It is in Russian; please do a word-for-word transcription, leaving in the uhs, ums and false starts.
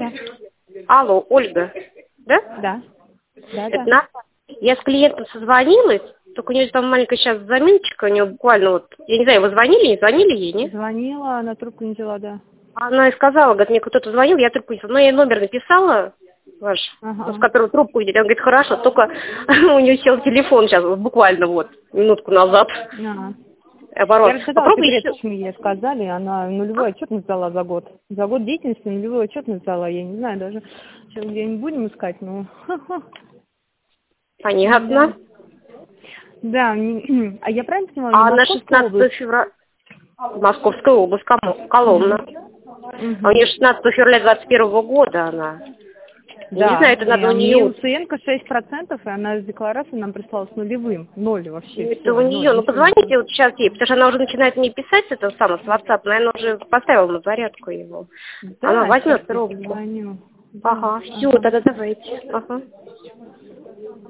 Да. Алло, Ольга, да? Да. Да, Это да. Наталья. Я с клиентом созвонилась, только у нее там маленькая сейчас заминочка, у нее буквально вот, я не знаю, вы звонили, не звонили ей, нет? Звонила, она трубку не взяла, да. Она и сказала, говорит, мне кто-то звонил, я трубку не взяла. Но я ей номер написала, ваш, Ага. с которого трубку видели. Она говорит, хорошо, только у нее сел телефон сейчас, вот буквально вот, минутку назад. Ага. Оборот. Я рассказала Попробуй секрет, еще. почему ей сказали. Она нулевой отчетность сдала за год. За год деятельности нулевой отчетность сдала. Я не знаю даже, сейчас где-нибудь будем искать, но... Понятно. Да, не- а я правильно поняла, не А на Московская шестнадцатое область? февраля... Московская область, Комо- Коломна. Угу. А у Угу. нее шестнадцатое февраля двадцать первого года она. Я не знаю, Да, это и надо у у нее нее... уценка шесть процентов, и она с декларацией нам прислала с нулевым. Ноль вообще, Это все, у нее. ноль, Ну, ничего не позвоните было. вот сейчас ей, потому что она уже начинает мне писать, это самое, с WhatsApp, наверное, уже поставила на зарядку его. Она Да, сейчас возьмет я трубку. позвоню. Да, Ага, все, ага. тогда давайте. Ага.